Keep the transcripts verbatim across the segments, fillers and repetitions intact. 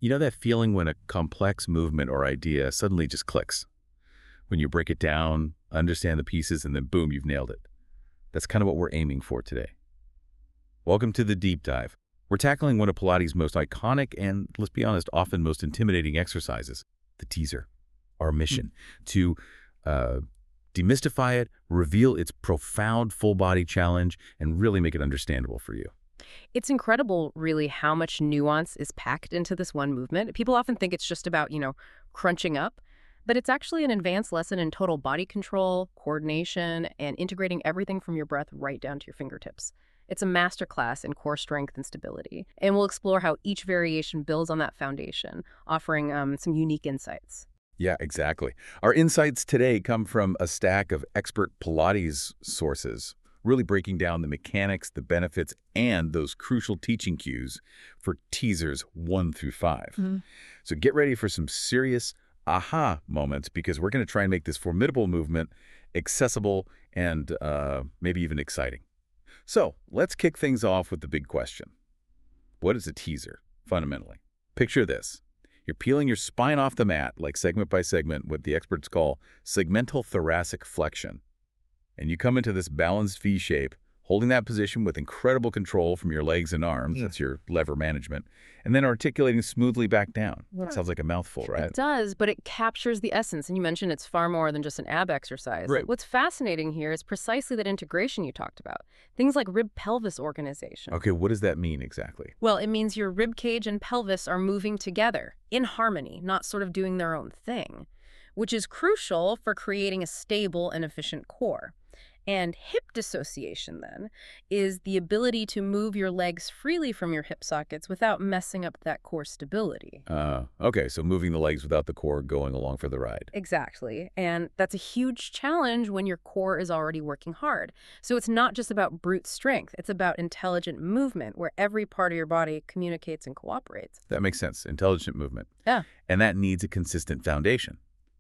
You know that feeling when a complex movement or idea suddenly just clicks? When you break it down, understand the pieces, and then boom, you've nailed it. That's kind of what we're aiming for today. Welcome to the Deep Dive. We're tackling one of Pilates' most iconic and, let's be honest, often most intimidating exercises, the teaser. Our mission, to uh, demystify it, reveal its profound full-body challenge, and really make it understandable for you. It's incredible, really, how much nuance is packed into this one movement. People often think it's just about, you know, crunching up, but it's actually an advanced lesson in total body control, coordination, and integrating everything from your breath right down to your fingertips. It's a masterclass in core strength and stability, and we'll explore how each variation builds on that foundation, offering um, some unique insights. Yeah, exactly. Our insights today come from a stack of expert Pilates sources, really breaking down the mechanics, the benefits, and those crucial teaching cues for teasers one through five. Mm-hmm. So get ready for some serious aha moments, because we're going to try and make this formidable movement accessible and uh, maybe even exciting. So let's kick things off with the big question. What is a teaser, fundamentally? Picture this. You're peeling your spine off the mat, like segment by segment, what the experts call segmental thoracic flexion. And you come into this balanced V shape, holding that position with incredible control from your legs and arms. Yeah. That's your lever management. And then articulating smoothly back down. Yeah. Sounds like a mouthful, right? It does, but it captures the essence. And you mentioned it's far more than just an ab exercise. Right. What's fascinating here is precisely that integration you talked about. Things like rib-pelvis organization. Okay, what does that mean exactly? Well, it means your rib cage and pelvis are moving together, in harmony, not sort of doing their own thing, which is crucial for creating a stable and efficient core. And hip dissociation, then, is the ability to move your legs freely from your hip sockets without messing up that core stability. Uh, okay, so moving the legs without the core going along for the ride. Exactly. And that's a huge challenge when your core is already working hard. So it's not just about brute strength. It's about intelligent movement where every part of your body communicates and cooperates. That makes sense. Intelligent movement. Yeah. And that needs a consistent foundation.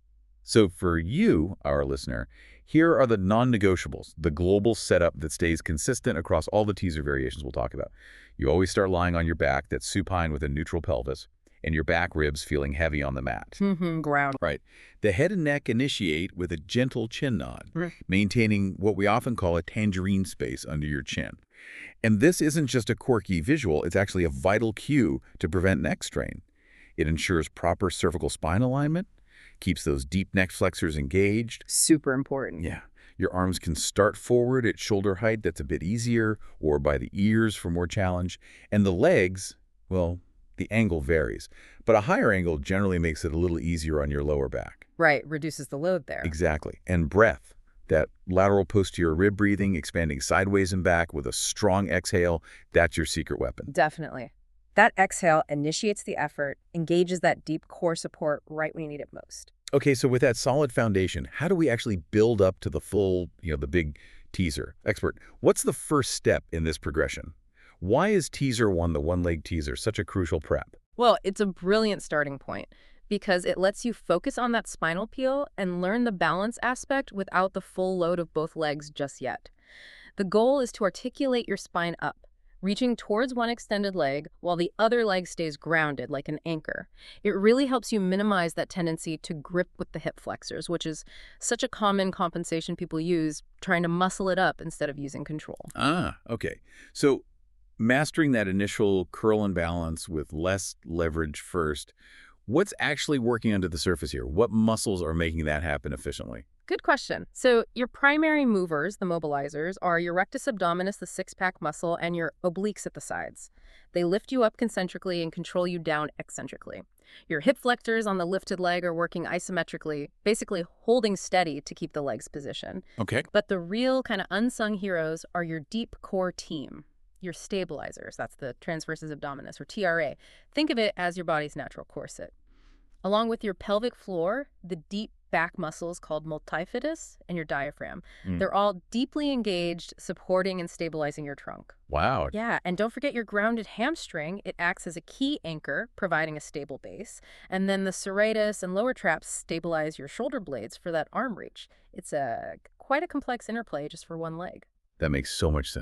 So for you, our listener, here are the non-negotiables, the global setup that stays consistent across all the teaser variations we'll talk about. You always start lying on your back that's supine with a neutral pelvis, and your back ribs feeling heavy on the mat. Mm-hmm, ground. Right. The head and neck initiate with a gentle chin nod, Mm. maintaining what we often call a tangerine space under your chin. And this isn't just a quirky visual, it's actually a vital cue to prevent neck strain. It ensures proper cervical spine alignment, keeps those deep neck flexors engaged. Super important. Yeah. Your arms can start forward at shoulder height, that's a bit easier, or by the ears for more challenge. And the legs, well, the angle varies. But a higher angle generally makes it a little easier on your lower back. Right, reduces the load there. Exactly. And breath, that lateral posterior rib breathing, expanding sideways and back with a strong exhale, that's your secret weapon. Definitely. That exhale initiates the effort, engages that deep core support right when you need it most. Okay, so with that solid foundation, how do we actually build up to the full, you know, the big teaser? Expert, what's the first step in this progression? Why is teaser one, the one-leg teaser, such a crucial prep? Well, it's a brilliant starting point because it lets you focus on that spinal peel and learn the balance aspect without the full load of both legs just yet. The goal is to articulate your spine up, reaching towards one extended leg while the other leg stays grounded like an anchor. It really helps you minimize that tendency to grip with the hip flexors, which is such a common compensation people use, trying to muscle it up instead of using control. Ah, okay. So mastering that initial curl and balance with less leverage first, what's actually working under the surface here? What muscles are making that happen efficiently? Good question. So your primary movers, the mobilizers, are your rectus abdominis, the six-pack muscle, and your obliques at the sides. They lift you up concentrically and control you down eccentrically. Your hip flexors on the lifted leg are working isometrically, basically holding steady to keep the legs positioned. Okay. But the real kind of unsung heroes are your deep core team, your stabilizers. That's the transversus abdominis, or T R A. Think of it as your body's natural corset. Along with your pelvic floor, the deep back muscles called multifidus, and your diaphragm. Mm. They're all deeply engaged, supporting and stabilizing your trunk. Wow. Yeah, and don't forget your grounded hamstring. It acts as a key anchor, providing a stable base. And then the serratus and lower traps stabilize your shoulder blades for that arm reach. It's a quite a complex interplay just for one leg. That makes so much sense.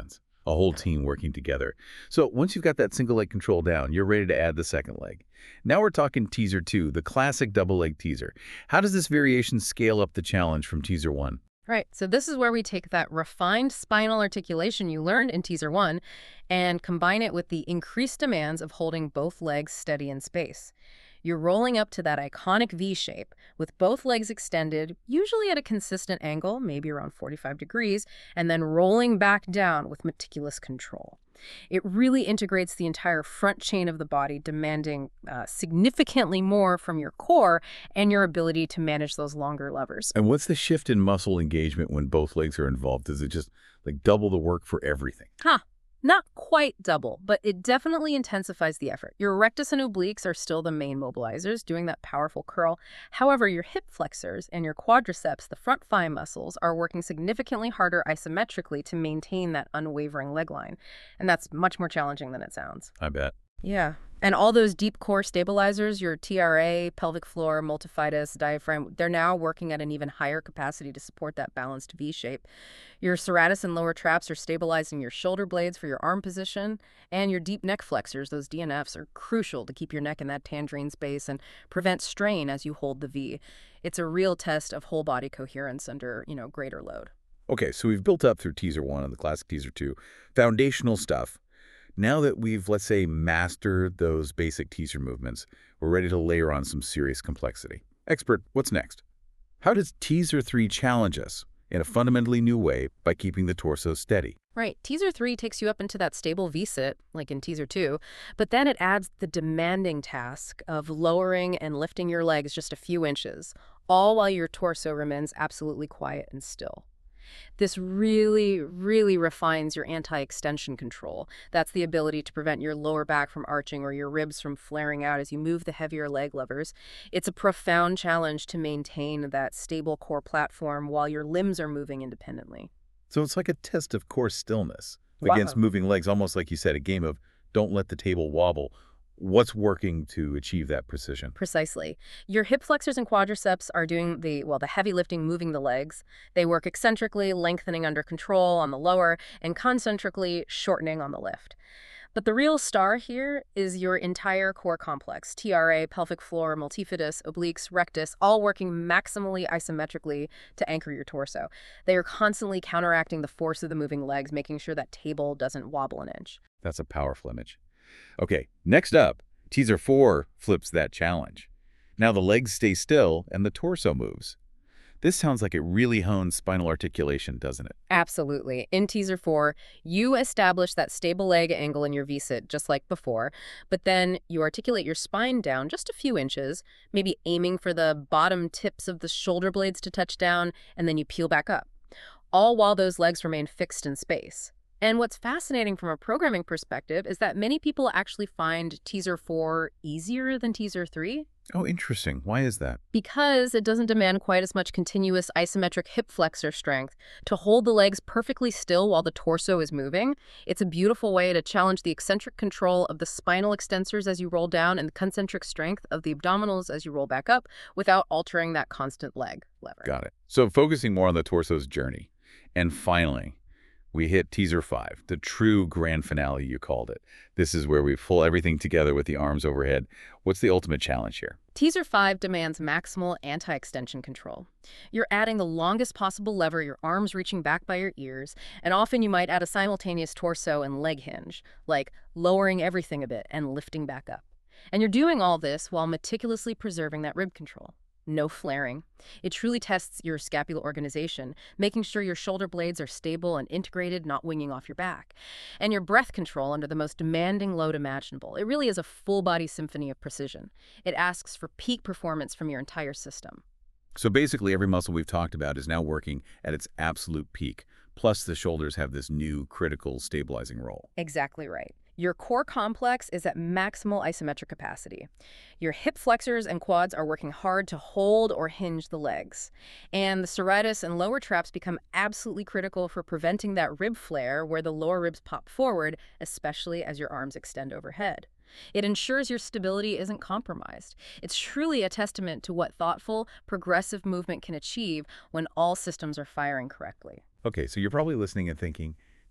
A whole team working together. So once you've got that single leg control down, you're ready to add the second leg. Now we're talking teaser two, the classic double leg teaser. How does this variation scale up the challenge from teaser one? Right, so this is where we take that refined spinal articulation you learned in teaser one and combine it with the increased demands of holding both legs steady in space. You're rolling up to that iconic V shape with both legs extended, usually at a consistent angle, maybe around forty-five degrees, and then rolling back down with meticulous control. It really integrates the entire front chain of the body, demanding uh, significantly more from your core and your ability to manage those longer levers. And what's the shift in muscle engagement when both legs are involved? Does it just like double the work for everything? Huh. Not quite double, but it definitely intensifies the effort. Your rectus and obliques are still the main mobilizers, doing that powerful curl. However, your hip flexors and your quadriceps, the front thigh muscles, are working significantly harder isometrically to maintain that unwavering leg line. And that's much more challenging than it sounds. I bet. Yeah. And all those deep core stabilizers, your T R A, pelvic floor, multifidus, diaphragm, they're now working at an even higher capacity to support that balanced V shape. Your serratus and lower traps are stabilizing your shoulder blades for your arm position, and your deep neck flexors, those D N Fs, are crucial to keep your neck in that tangerine space and prevent strain as you hold the V. It's a real test of whole body coherence under, you know, greater load. Okay, so we've built up through teaser one and the classic teaser two, foundational stuff. Now that we've, let's say, mastered those basic teaser movements, we're ready to layer on some serious complexity. Expert, what's next? How does teaser three challenge us in a fundamentally new way by keeping the torso steady? Right. Teaser three takes you up into that stable V-sit, like in teaser two, but then it adds the demanding task of lowering and lifting your legs just a few inches, all while your torso remains absolutely quiet and still. This really, really refines your anti-extension control. That's the ability to prevent your lower back from arching or your ribs from flaring out as you move the heavier leg levers. It's a profound challenge to maintain that stable core platform while your limbs are moving independently. So it's like a test of core stillness Wow. against moving legs, almost like you said, a game of don't let the table wobble. What's working to achieve that precision? Precisely. Your hip flexors and quadriceps are doing the, well, the heavy lifting, moving the legs. They work eccentrically, lengthening under control on the lower, and concentrically shortening on the lift. But the real star here is your entire core complex, T R A, pelvic floor, multifidus, obliques, rectus, all working maximally isometrically to anchor your torso. They are constantly counteracting the force of the moving legs, making sure that table doesn't wobble an inch. That's a powerful image. Okay, next up, teaser four flips that challenge. Now the legs stay still and the torso moves. This sounds like it really hones spinal articulation, doesn't it? Absolutely. In teaser four, you establish that stable leg angle in your V-sit, just like before, but then you articulate your spine down just a few inches, maybe aiming for the bottom tips of the shoulder blades to touch down, and then you peel back up, all while those legs remain fixed in space. And what's fascinating from a programming perspective is that many people actually find teaser four easier than teaser three. Oh, interesting. Why is that? Because it doesn't demand quite as much continuous isometric hip flexor strength to hold the legs perfectly still while the torso is moving. It's a beautiful way to challenge the eccentric control of the spinal extensors as you roll down and the concentric strength of the abdominals as you roll back up without altering that constant leg lever. Got it. So focusing more on the torso's journey. And finally, we hit teaser five, the true grand finale, you called it. This is where we pull everything together with the arms overhead. What's the ultimate challenge here? Teaser five demands maximal anti-extension control. You're adding the longest possible lever, your arms reaching back by your ears, and often you might add a simultaneous torso and leg hinge, like lowering everything a bit and lifting back up. And you're doing all this while meticulously preserving that rib control. No flaring. It truly tests your scapular organization, making sure your shoulder blades are stable and integrated, not winging off your back. And your breath control under the most demanding load imaginable. It really is a full-body symphony of precision. It asks for peak performance from your entire system. So basically every muscle we've talked about is now working at its absolute peak. Plus the shoulders have this new critical stabilizing role. Exactly right. Your core complex is at maximal isometric capacity. Your hip flexors and quads are working hard to hold or hinge the legs. And the serratus and lower traps become absolutely critical for preventing that rib flare where the lower ribs pop forward, especially as your arms extend overhead. It ensures your stability isn't compromised. It's truly a testament to what thoughtful, progressive movement can achieve when all systems are firing correctly. Okay, so you're probably listening and thinking,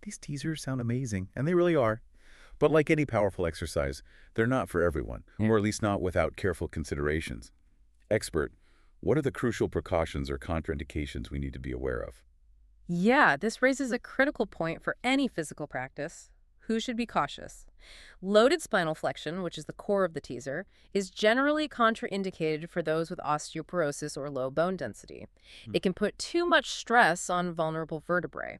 these teasers sound amazing, and they really are. But like any powerful exercise, they're not for everyone, Yeah. or at least not without careful considerations. Expert, what are the crucial precautions or contraindications we need to be aware of? Yeah, this raises a critical point for any physical practice. Who should be cautious? Loaded spinal flexion, which is the core of the teaser, is generally contraindicated for those with osteoporosis or low bone density. Hmm. It can put too much stress on vulnerable vertebrae.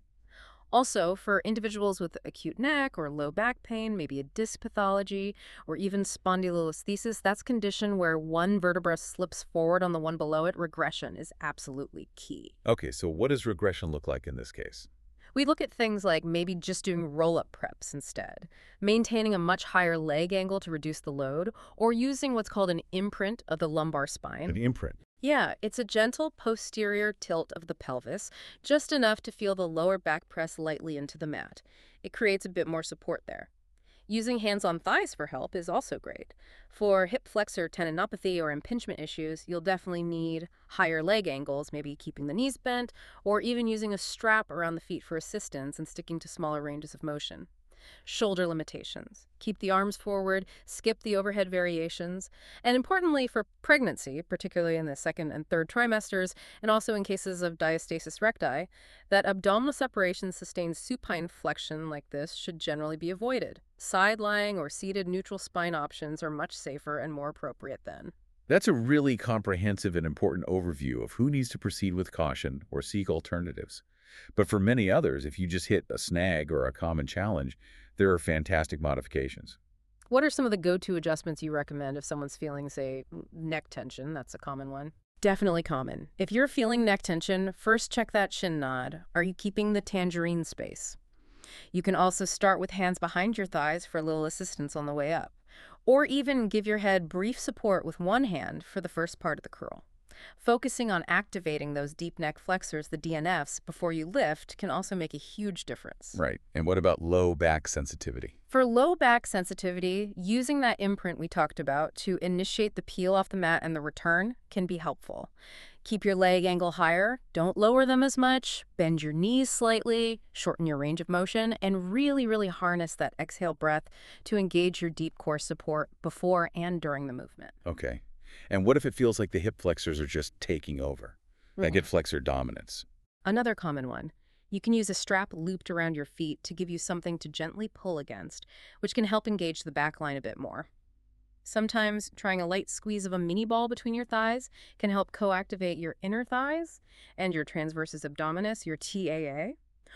Also, for individuals with acute neck or low back pain, maybe a disc pathology, or even spondylolisthesis, that's a condition where one vertebra slips forward on the one below it, regression is absolutely key. Okay, so what does regression look like in this case? We look at things like maybe just doing roll-up preps instead, maintaining a much higher leg angle to reduce the load, or using what's called an imprint of the lumbar spine. An imprint. Yeah, it's a gentle posterior tilt of the pelvis, just enough to feel the lower back press lightly into the mat. It creates a bit more support there. Using hands on thighs for help is also great. For hip flexor tendinopathy or impingement issues, you'll definitely need higher leg angles, maybe keeping the knees bent, or even using a strap around the feet for assistance and sticking to smaller ranges of motion. Shoulder limitations. Keep the arms forward, skip the overhead variations, and importantly for pregnancy, particularly in the second and third trimesters, and also in cases of diastasis recti, that abdominal separation sustained supine flexion like this should generally be avoided. Side lying or seated neutral spine options are much safer and more appropriate then. That's a really comprehensive and important overview of who needs to proceed with caution or seek alternatives. But for many others, if you just hit a snag or a common challenge, there are fantastic modifications. What are some of the go-to adjustments you recommend if someone's feeling, say, neck tension? That's a common one. Definitely common. If you're feeling neck tension, first check that shin nod. Are you keeping the tangerine space? You can also start with hands behind your thighs for a little assistance on the way up. Or even give your head brief support with one hand for the first part of the curl. Focusing on activating those deep neck flexors, the D N Fs, before you lift can also make a huge difference. Right. And what about low back sensitivity? For low back sensitivity, using that imprint we talked about to initiate the peel off the mat and the return can be helpful. Keep your leg angle higher, don't lower them as much, bend your knees slightly, shorten your range of motion, and really, really harness that exhale breath to engage your deep core support before and during the movement. Okay. And what if it feels like the hip flexors are just taking over? That Mhm. get flexor dominance. Another common one. You can use a strap looped around your feet to give you something to gently pull against, which can help engage the back line a bit more. Sometimes trying a light squeeze of a mini ball between your thighs can help co-activate your inner thighs and your transversus abdominis, your T A A,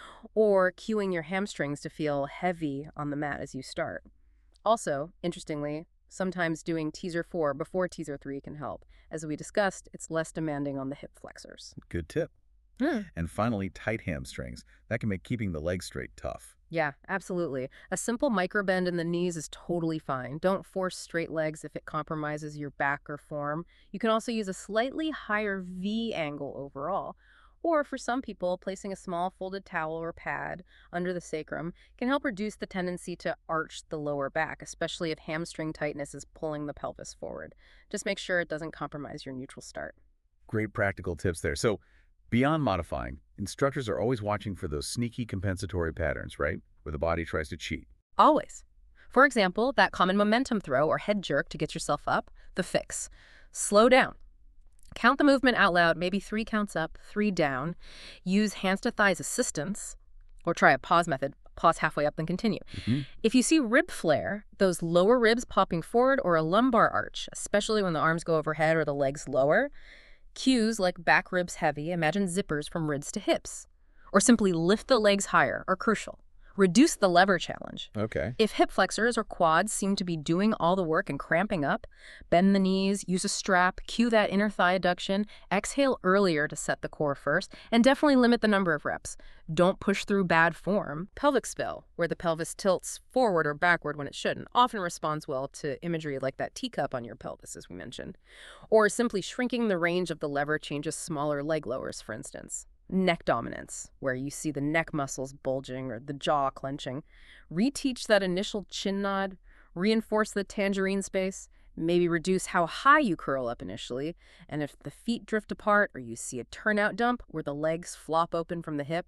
or cueing your hamstrings to feel heavy on the mat as you start. Also, interestingly, sometimes doing teaser four before teaser three can help. As we discussed, it's less demanding on the hip flexors. Good tip. Hmm. And finally, tight hamstrings. That can make keeping the legs straight tough. Yeah, absolutely. A simple micro bend in the knees is totally fine. Don't force straight legs if it compromises your back or form. You can also use a slightly higher V angle overall. Or for some people, placing a small folded towel or pad under the sacrum can help reduce the tendency to arch the lower back, especially if hamstring tightness is pulling the pelvis forward. Just make sure it doesn't compromise your neutral start. Great practical tips there. So beyond modifying, instructors are always watching for those sneaky compensatory patterns, right? Where the body tries to cheat. Always. For example, that common momentum throw or head jerk to get yourself up, the fix. Slow down. Count the movement out loud, maybe three counts up, three down. Use hands to thighs assistance, or try a pause method. Pause halfway up, then continue. Mm-hmm. If you see rib flare, those lower ribs popping forward, or a lumbar arch, especially when the arms go overhead or the legs lower, cues like back ribs heavy, imagine zippers from ribs to hips. Or simply lift the legs higher are crucial. Reduce the lever challenge. Okay. If hip flexors or quads seem to be doing all the work and cramping up, bend the knees, use a strap, cue that inner thigh adduction, exhale earlier to set the core first, and definitely limit the number of reps. Don't push through bad form. Pelvic spill, where the pelvis tilts forward or backward when it shouldn't, often responds well to imagery like that teacup on your pelvis, as we mentioned. Or simply shrinking the range of the lever changes smaller leg lowers, for instance. Neck dominance, where you see the neck muscles bulging or the jaw clenching. Reteach that initial chin nod, reinforce the tangerine space, maybe reduce how high you curl up initially, and if the feet drift apart or you see a turnout dump where the legs flop open from the hips,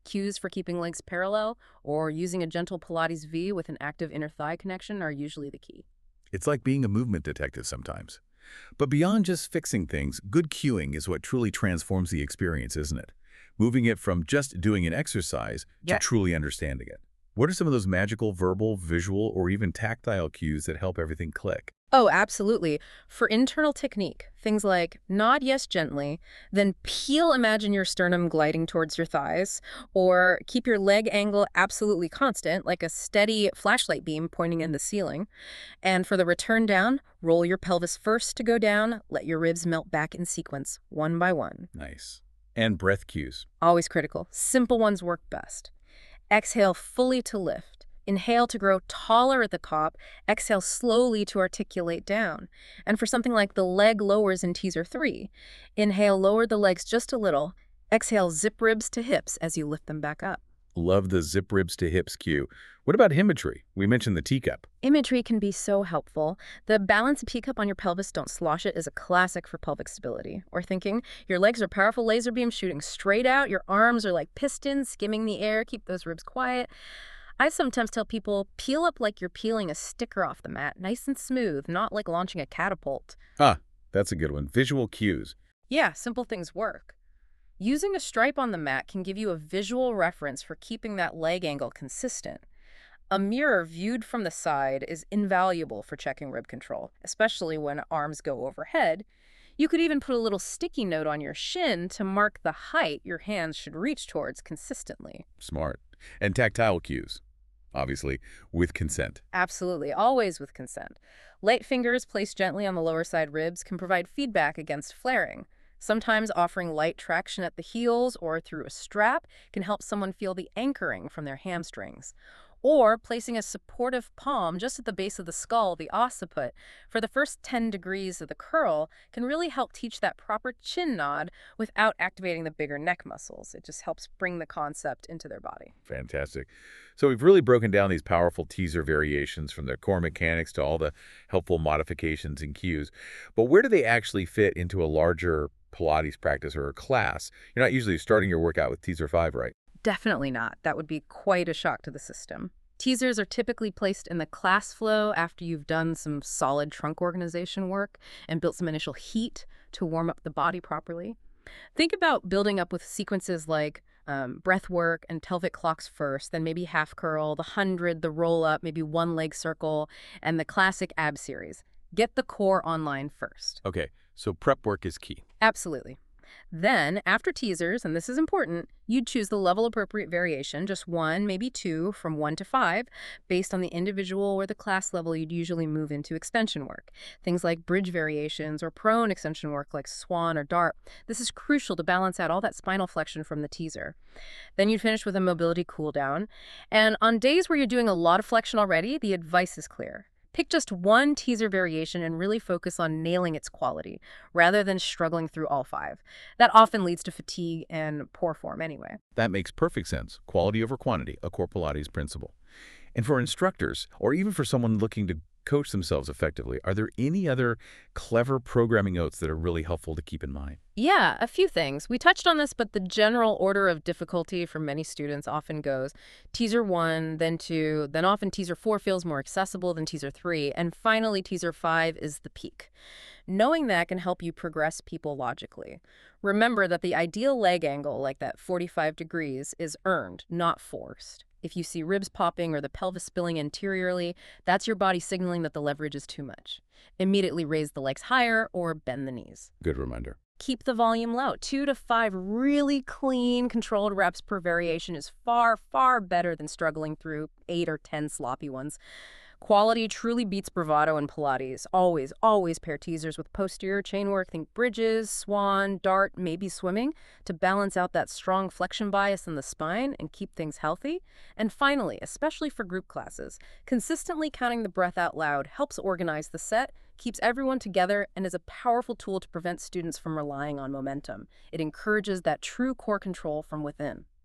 Cues for keeping legs parallel or using a gentle Pilates V with an active inner thigh connection are usually the key. It's like being a movement detective sometimes. But beyond just fixing things, good cueing is what truly transforms the experience, isn't it? Moving it from just doing an exercise to Yeah. truly understanding it. What are some of those magical verbal, visual, or even tactile cues that help everything click? Oh, absolutely. For internal technique, things like nod yes gently, then peel imagine your sternum gliding towards your thighs, or keep your leg angle absolutely constant, like a steady flashlight beam pointing in the ceiling. And for the return down, roll your pelvis first to go down, let your ribs melt back in sequence, one by one. Nice. And breath cues. Always critical. Simple ones work best. Exhale fully to lift. Inhale to grow taller at the top. Exhale slowly to articulate down. And for something like the leg lowers in teaser three, inhale, lower the legs just a little. Exhale, zip ribs to hips as you lift them back up. Love the zip ribs to hips cue. What about imagery? We mentioned the teacup. Imagery can be so helpful. The balance teacup on your pelvis, don't slosh it, is a classic for pelvic stability. Or thinking your legs are powerful laser beams shooting straight out, your arms are like pistons skimming the air, keep those ribs quiet. I sometimes tell people, peel up like you're peeling a sticker off the mat, nice and smooth, not like launching a catapult. Ah, that's a good one. Visual cues. Yeah, simple things work. Using a stripe on the mat can give you a visual reference for keeping that leg angle consistent. A mirror viewed from the side is invaluable for checking rib control, especially when arms go overhead. You could even put a little sticky note on your shin to mark the height your hands should reach towards consistently. Smart. And tactile cues. Obviously, with consent. Absolutely, always with consent. Light fingers placed gently on the lower side ribs can provide feedback against flaring. Sometimes offering light traction at the heels or through a strap can help someone feel the anchoring from their hamstrings. Or placing a supportive palm just at the base of the skull, the occiput, for the first ten degrees of the curl can really help teach that proper chin nod without activating the bigger neck muscles. It just helps bring the concept into their body. Fantastic. So we've really broken down these powerful teaser variations from the core mechanics to all the helpful modifications and cues. But where do they actually fit into a larger Pilates practice or a class? You're not usually starting your workout with teaser five, right? Definitely not. That would be quite a shock to the system. Teasers are typically placed in the class flow after you've done some solid trunk organization work and built some initial heat to warm up the body properly. Think about building up with sequences like um, breath work and pelvic clocks first, then maybe half curl, the hundred, the roll up, maybe one leg circle, and the classic ab series. Get the core online first. Okay, so prep work is key. Absolutely. Then, after teasers, and this is important, you'd choose the level-appropriate variation, just one, maybe two, from one to five, based on the individual or the class level you'd usually move into extension work. Things like bridge variations or prone extension work like swan or dart. This is crucial to balance out all that spinal flexion from the teaser. Then you'd finish with a mobility cool down. And on days where you're doing a lot of flexion already, the advice is clear. Pick just one teaser variation and really focus on nailing its quality, rather than struggling through all five. That often leads to fatigue and poor form anyway. That makes perfect sense. Quality over quantity, a core Pilates principle. And for instructors, or even for someone looking to coach themselves effectively, are there any other clever programming notes that are really helpful to keep in mind? Yeah, a few things. We touched on this, but the general order of difficulty for many students often goes teaser one, then two, then often teaser four feels more accessible than teaser three, and finally teaser five is the peak. Knowing that can help you progress people logically. Remember that the ideal leg angle, like that forty-five degrees, is earned, not forced. If you see ribs popping or the pelvis spilling anteriorly, that's your body signaling that the leverage is too much. Immediately raise the legs higher or bend the knees. Good reminder. Keep the volume low. Two to five really clean, controlled reps per variation is far, far better than struggling through eight or ten sloppy ones. Quality truly beats bravado in Pilates. Always, always pair teasers with posterior chain work. Think bridges, swan, dart, maybe swimming to balance out that strong flexion bias in the spine and keep things healthy. And finally, especially for group classes, consistently counting the breath out loud helps organize the set, keeps everyone together, and is a powerful tool to prevent students from relying on momentum. It encourages that true core control from within.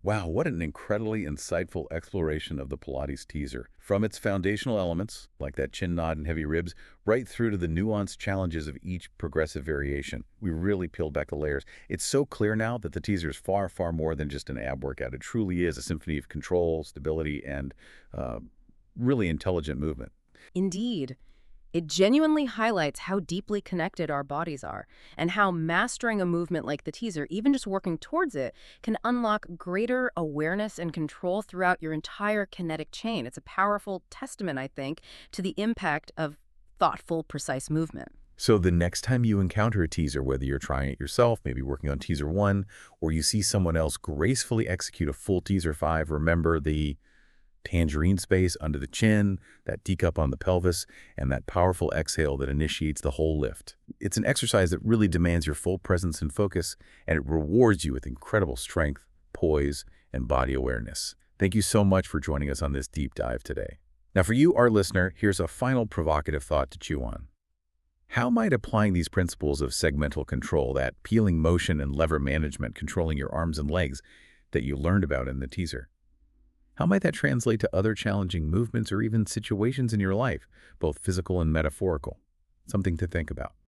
Wow, what an incredibly insightful exploration of the Pilates teaser. From its foundational elements, like that chin nod and heavy ribs, right through to the nuanced challenges of each progressive variation. We really peeled back the layers. It's so clear now that the teaser is far, far more than just an ab workout. It truly is a symphony of control, stability, and uh, really intelligent movement. Indeed. It genuinely highlights how deeply connected our bodies are and how mastering a movement like the teaser, even just working towards it, can unlock greater awareness and control throughout your entire kinetic chain. It's a powerful testament, I think, to the impact of thoughtful, precise movement. So the next time you encounter a teaser, whether you're trying it yourself, maybe working on teaser one, or you see someone else gracefully execute a full teaser five, remember the tangerine space under the chin, that teacup on the pelvis, and that powerful exhale that initiates the whole lift. It's an exercise that really demands your full presence and focus, and it rewards you with incredible strength, poise, and body awareness. Thank you so much for joining us on this deep dive today. Now for you, our listener, here's a final provocative thought to chew on. How might applying these principles of segmental control, that peeling motion and lever management controlling your arms and legs that you learned about in the teaser, how might that translate to other challenging movements or even situations in your life, both physical and metaphorical? Something to think about.